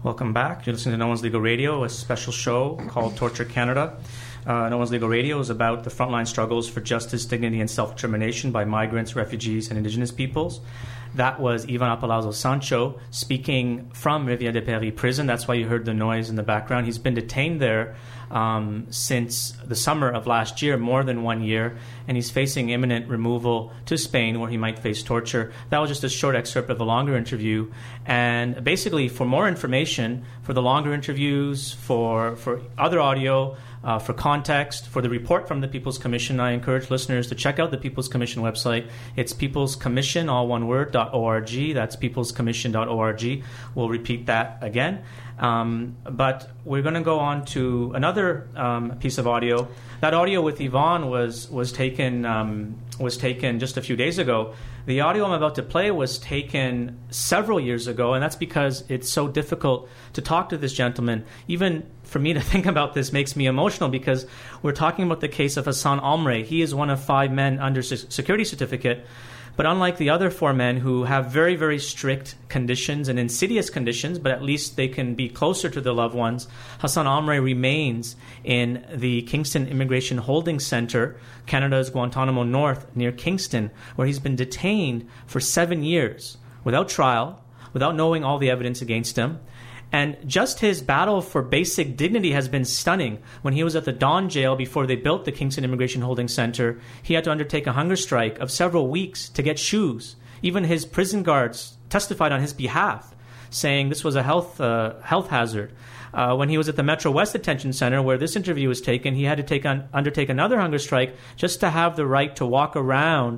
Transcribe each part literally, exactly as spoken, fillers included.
Welcome back. You're listening to No One's Legal Radio, a special show called Torture Canada. Uh, no One's Legal Radio is about the frontline struggles for justice, dignity, and self-determination by migrants, refugees, and indigenous peoples. That was Ivan Apalazzo Sancho speaking from Rivière de Paris prison. That's why you heard the noise in the background. He's been detained there um, since the summer of last year, more than one year, and he's facing imminent removal to Spain where he might face torture. That was just a short excerpt of a longer interview. And basically, for more information, for the longer interviews, for, for other audio, Uh, for context, for the report from the People's Commission, I encourage listeners to check out the People's Commission website. It's People's Commission, all one word, .org. That's people's commission dot org. We'll repeat that again. Um, but we're going to go on to another um, piece of audio. That audio with Yvonne was was taken um, was taken just a few days ago. The audio I'm about to play was taken several years ago, and that's because it's so difficult to talk to this gentleman. Even for me to think about this makes me emotional because we're talking about the case of Hassan Almrey. He is one of five men under security certificate. But unlike the other four men who have very, very strict conditions and insidious conditions, but at least they can be closer to their loved ones, Hassan Almrey remains in the Kingston Immigration Holding Center, Canada's Guantanamo North, near Kingston, where he's been detained for seven years without trial, without knowing all the evidence against him. And just his battle for basic dignity has been stunning. When he was at the Don jail before they built the Kingston Immigration Holding Center, he had to undertake a hunger strike of several weeks to get shoes. Even his prison guards testified on his behalf, saying this was a health uh, health hazard. Uh, when he was at the Metro West Detention Center, where this interview was taken, he had to take on, undertake another hunger strike just to have the right to walk around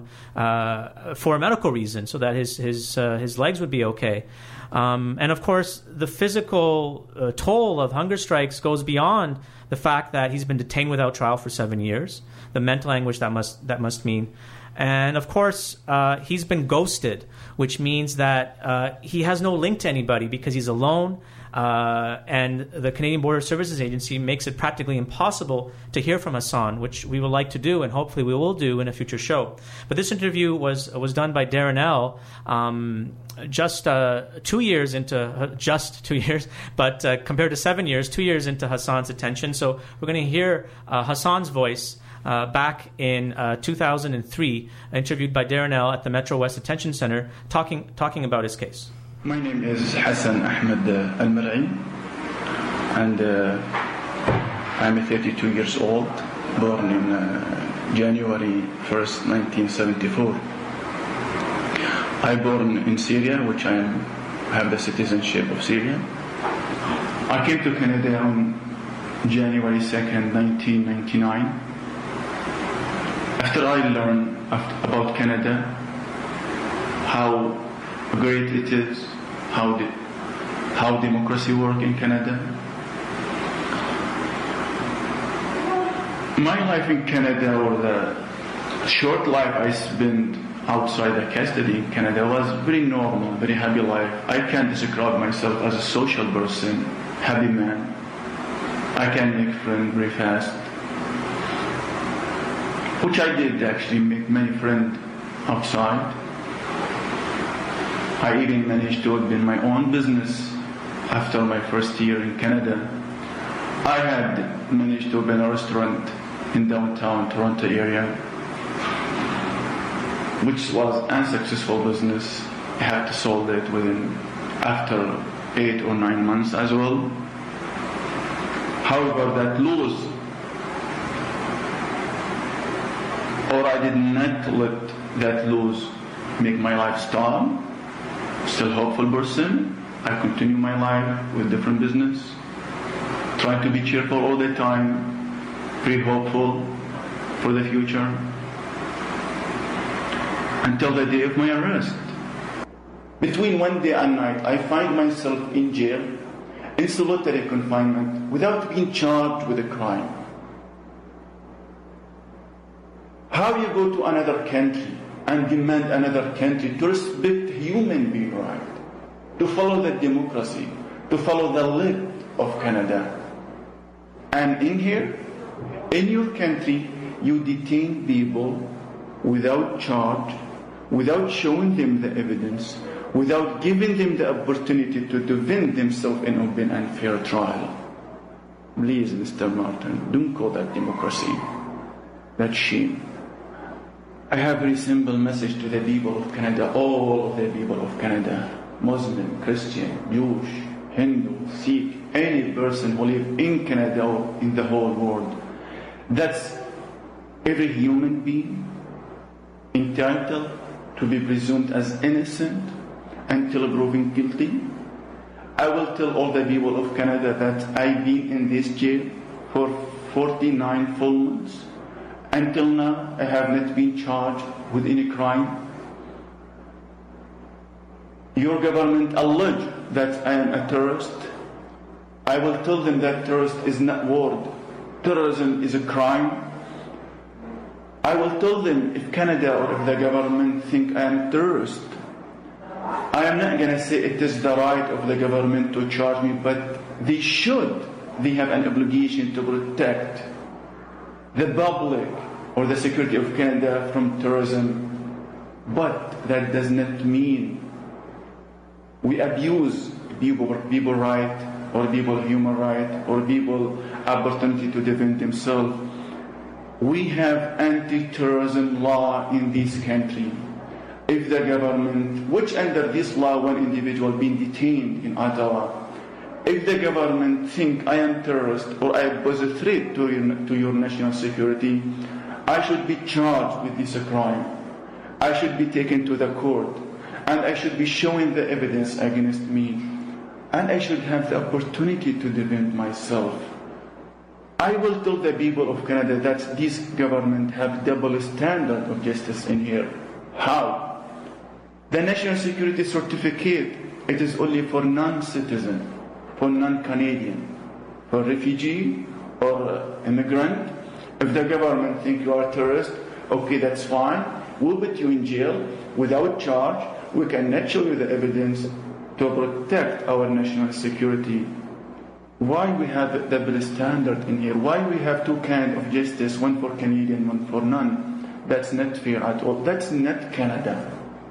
uh, for a medical reason, so that his his uh, his legs would be okay. Um, and of course, the physical uh, toll of hunger strikes goes beyond the fact that he's been detained without trial for seven years. The mental anguish that must that must mean. And of course, uh, he's been ghosted, which means that uh, he has no link to anybody because he's alone. Uh, and the Canadian Border Services Agency makes it practically impossible to hear from Hassan, which we would like to do, and hopefully we will do in a future show. But this interview was was done by Darren L. Um, just uh, two years into uh, just two years, but uh, compared to seven years, two years into Hassan's detention. So we're going to hear uh, Hassan's voice uh, back in uh, two thousand three, interviewed by Darren L. at the Metro West Detention Center, talking talking about his case. My name is Hassan Ahmed uh, Al-Mar'i, and uh, I'm thirty-two years old, born in uh, January first, nineteen seventy-four. I born in Syria, which I am, have the citizenship of Syria. I came to Canada on January second, nineteen ninety-nine. After I learned about Canada, how great it is, how the, how democracy works in Canada. My life in Canada, or the short life I spent outside the custody in Canada, was very normal, very happy life. I can describe myself as a social person, happy man. I can make friends very fast, which I did actually, make many friends outside. I even managed to open my own business after my first year in Canada. I had managed to open a restaurant in downtown Toronto area, which was an unsuccessful business. I had to solve it within, after eight or nine months as well. However, that lose, or I did not let that lose make my life stop. Still hopeful person. I continue my life with different business, trying to be cheerful all the time, very hopeful for the future, until the day of my arrest. Between one day and night, I find myself in jail, in solitary confinement, without being charged with a crime. How you go to another country and demand another country to respect human being right, to follow the democracy, to follow the law of Canada. And in here, in your country, you detain people without charge, without showing them the evidence, without giving them the opportunity to defend themselves in open and fair trial. Please, Mister Martin, don't call that democracy. That's shame. I have a very simple message to the people of Canada, all of the people of Canada, Muslim, Christian, Jewish, Hindu, Sikh, any person who lives in Canada or in the whole world. That's every human being entitled to be presumed as innocent until proven guilty. I will tell all the people of Canada that I've been in this jail for forty-nine full months. Until now, I have not been charged with any crime. Your government alleged that I am a terrorist. I will tell them that terrorist is not word. Terrorism is a crime. I will tell them if Canada or if the government think I am a terrorist, I am not going to say it is the right of the government to charge me, but they should. They have an obligation to protect the public or the security of Canada from terrorism. But that does not mean we abuse people, people right or people human right or people opportunity to defend themselves. We have anti-terrorism law in this country. If the government, which under this law one individual being detained in Ottawa, if the government think I am terrorist or I pose a threat to your, to your national security, I should be charged with this crime. I should be taken to the court and I should be showing the evidence against me and I should have the opportunity to defend myself. I will tell the people of Canada that this government have double standard of justice in here. How? The national security certificate, it is only for non-citizen, for non-Canadian, for refugee or immigrant. If the government think you are a terrorist, okay, that's fine. We'll put you in jail without charge. We cannot show you the evidence to protect our national security. Why we have a double standard in here? Why we have two kinds of justice, one for Canadian, one for none? That's not fair at all. That's not Canada.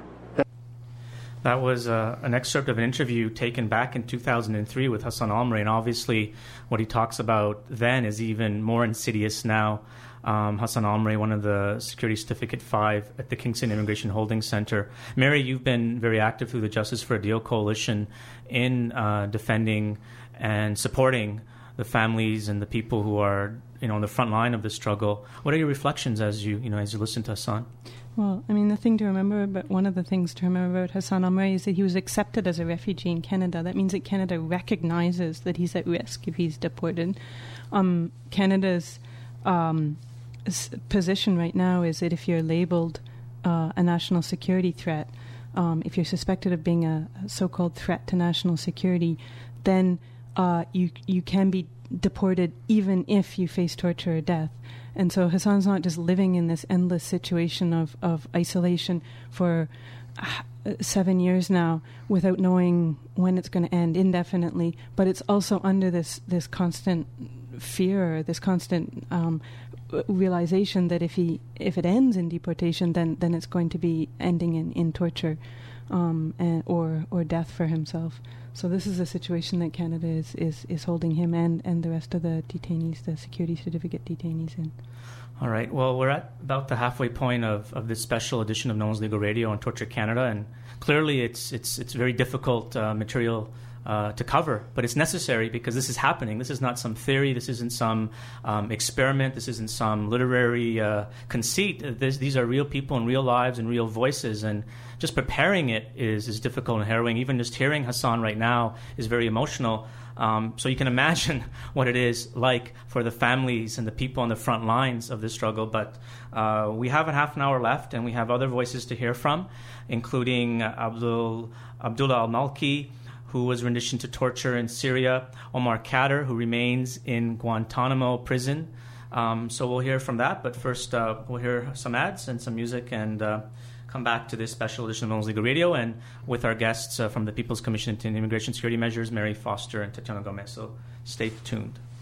That was uh, an excerpt of an interview taken back in two thousand three with Hassan Almre, and obviously what he talks about then is even more insidious now. Um, Hassan Almre, one of the Security Certificate five at the Kingston Immigration Holding Center. Mary, you've been very active through the Justice for a Deal Coalition in uh, defending and supporting the families and the people who are, you know, on the front line of the struggle. What are your reflections as you, you know, as you listen to Hassan? Well, I mean, the thing to remember, but one of the things to remember about Hassan Almre is that he was accepted as a refugee in Canada. That means that Canada recognizes that he's at risk if he's deported. Um, Canada's um, s- position right now is that if you're labeled uh, a national security threat, um, if you're suspected of being a so-called threat to national security, then uh, you you can be deported even if you face torture or death. And so Hassan's not just living in this endless situation of, of isolation for uh, seven years now without knowing when it's going to end indefinitely, but it's also under this, this constant fear, this constant um, realization that if he if it ends in deportation, then, then it's going to be ending in, in torture um, and, or or death for himself. So this is a situation that Canada is, is, is holding him and, and the rest of the detainees, the security certificate detainees in. All right. Well, we're at about the halfway point of, of this special edition of No One's Legal Radio on Torture Canada, and clearly it's it's it's very difficult uh, material uh, to cover, but it's necessary because this is happening. This is not some theory. This isn't some um, experiment. This isn't some literary uh, conceit. This, these are real people and real lives and real voices, and just preparing it is, is difficult and harrowing. Even just hearing Hassan right now is very emotional. Um, so you can imagine what it is like for the families and the people on the front lines of this struggle. But uh, we have a half an hour left, and we have other voices to hear from, including uh, Abdul Abdullah Al-Malki, who was renditioned to torture in Syria, Omar Khadr, who remains in Guantanamo prison. Um, so we'll hear from that. But first, uh, we'll hear some ads and some music and uh, come back to this special edition of No One's Legal Radio, and with our guests uh, from the People's Commission into Immigration Security Measures, Mary Foster and Tatiana Gomez. So stay tuned.